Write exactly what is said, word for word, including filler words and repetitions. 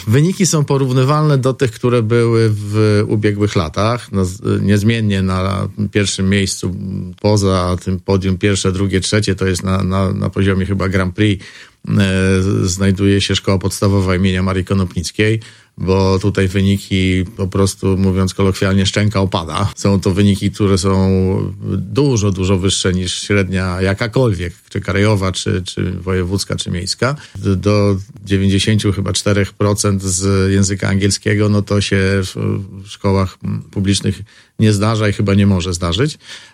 Wyniki są porównywalne do tych, które były w ubiegłych latach. No, niezmiennie na pierwszym miejscu, poza tym podium pierwsze, drugie, trzecie, to jest na, na, na poziomie chyba Grand Prix, e, znajduje się szkoła podstawowa imienia Marii Konopnickiej, bo tutaj wyniki, po prostu mówiąc kolokwialnie, szczęka opada. Są to wyniki, które są dużo, dużo wyższe niż średnia jakakolwiek, czy krajowa, czy, czy wojewódzka, czy miejska. Do dziewięćdziesiąt chyba cztery procent z języka angielskiego, no to się w szkołach publicznych nie zdarza i chyba nie może zdarzyć.